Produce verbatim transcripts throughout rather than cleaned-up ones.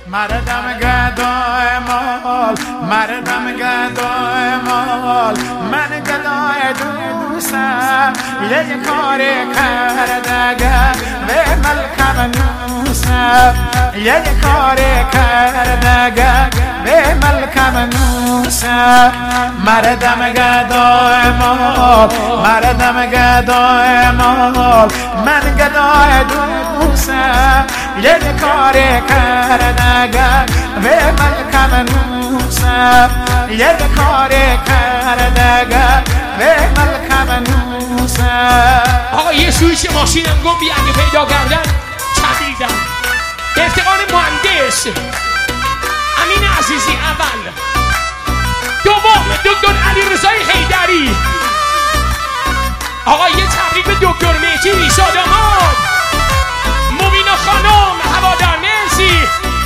مردم گدای مال مردم گدای مال من گدای دوستم یه کاری کردگه به ملکم نوسم یه کاری کردگه به ملکم نوسم مردم گدای مال مردم گدای مال من گدای دوستم یه کاری کردگه به ملکم نوسم یه کاری کردگه به ملکم نوسم. آقا یه سویچ ماشینم گم بی اگه پیدا کردن چندیدم به افتقار مهندس امین عزیزی اول، دوم دکتر علیرضای حیدری. آقا یه تبریک به دکتر مهدی ریسا داماد، مبینا خانم هوادار مرسی،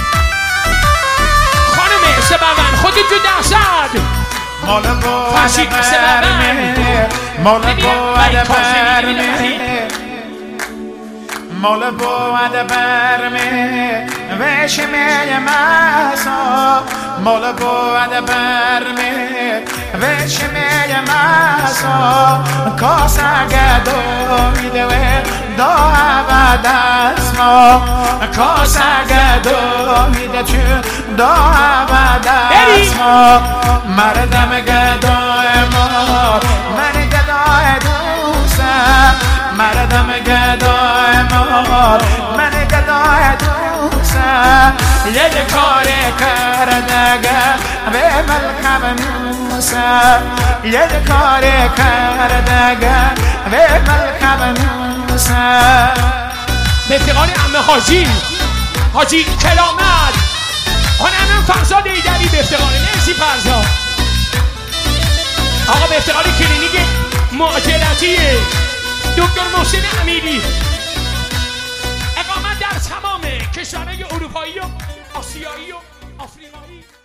خانم سببن خودت تو درصد مال فرشید سببن مال بود برمی مال بود برمی وشمی مسا مال بود برمی وشمی مسا کاسا گدو میده و دا عبد اسما کاسا گدو میده چون دا عبد اسما مردم گدای ما من گدای دوستم مردم گدای ما من گدای دوستم یه کاری کردگه به ملکم نوسم یه کاری کردگه به ملکم نوسم. به افتقار عمه حاجی حاجی کلامت خانم فرزاد ایدری به افتقار مرسی فرزاد. آقا به افتقار کلینیک معجلتی دکتر محسن امیری، اقامت در تمام کشورهای اروپایی و آسیایی و آفریقایی.